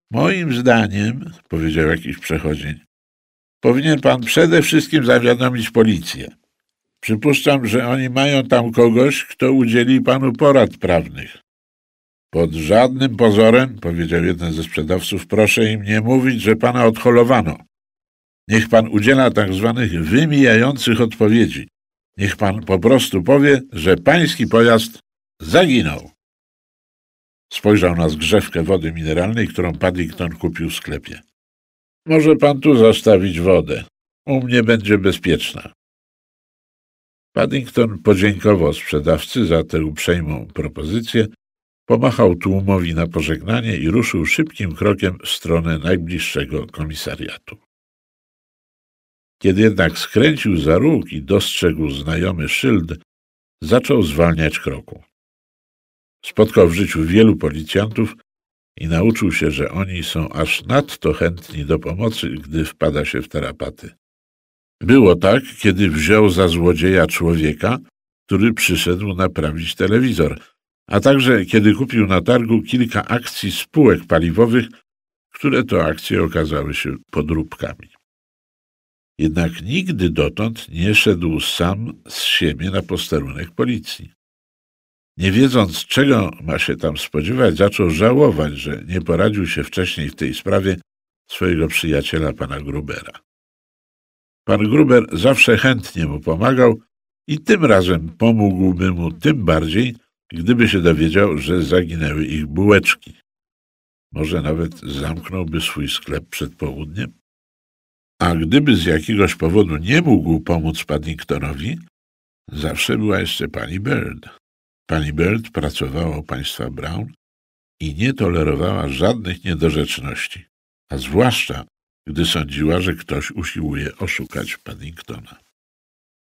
Moim zdaniem, powiedział jakiś przechodzień, powinien pan przede wszystkim zawiadomić policję. Przypuszczam, że oni mają tam kogoś, kto udzieli panu porad prawnych. Pod żadnym pozorem, powiedział jeden ze sprzedawców, proszę im nie mówić, że pana odholowano. Niech pan udziela tak zwanych wymijających odpowiedzi. Niech pan po prostu powie, że pański pojazd zaginął. Spojrzał na zgrzewkę wody mineralnej, którą Paddington kupił w sklepie. Może pan tu zostawić wodę. U mnie będzie bezpieczna. Paddington podziękował sprzedawcy za tę uprzejmą propozycję, pomachał tłumowi na pożegnanie i ruszył szybkim krokiem w stronę najbliższego komisariatu. Kiedy jednak skręcił za róg i dostrzegł znajomy szyld, zaczął zwalniać kroku. Spotkał w życiu wielu policjantów i nauczył się, że oni są aż nadto chętni do pomocy, gdy wpada się w tarapaty. Było tak, kiedy wziął za złodzieja człowieka, który przyszedł naprawić telewizor, a także kiedy kupił na targu kilka akcji spółek paliwowych, które to akcje okazały się podróbkami. Jednak nigdy dotąd nie szedł sam z siebie na posterunek policji. Nie wiedząc, czego ma się tam spodziewać, zaczął żałować, że nie poradził się wcześniej w tej sprawie swojego przyjaciela, pana Grubera. Pan Gruber zawsze chętnie mu pomagał i tym razem pomógłby mu tym bardziej, gdyby się dowiedział, że zaginęły ich bułeczki. Może nawet zamknąłby swój sklep przed południem? A gdyby z jakiegoś powodu nie mógł pomóc Paddingtonowi, zawsze była jeszcze pani Bird. Pani Bird pracowała u państwa Brown i nie tolerowała żadnych niedorzeczności, a zwłaszcza, gdy sądziła, że ktoś usiłuje oszukać Paddingtona.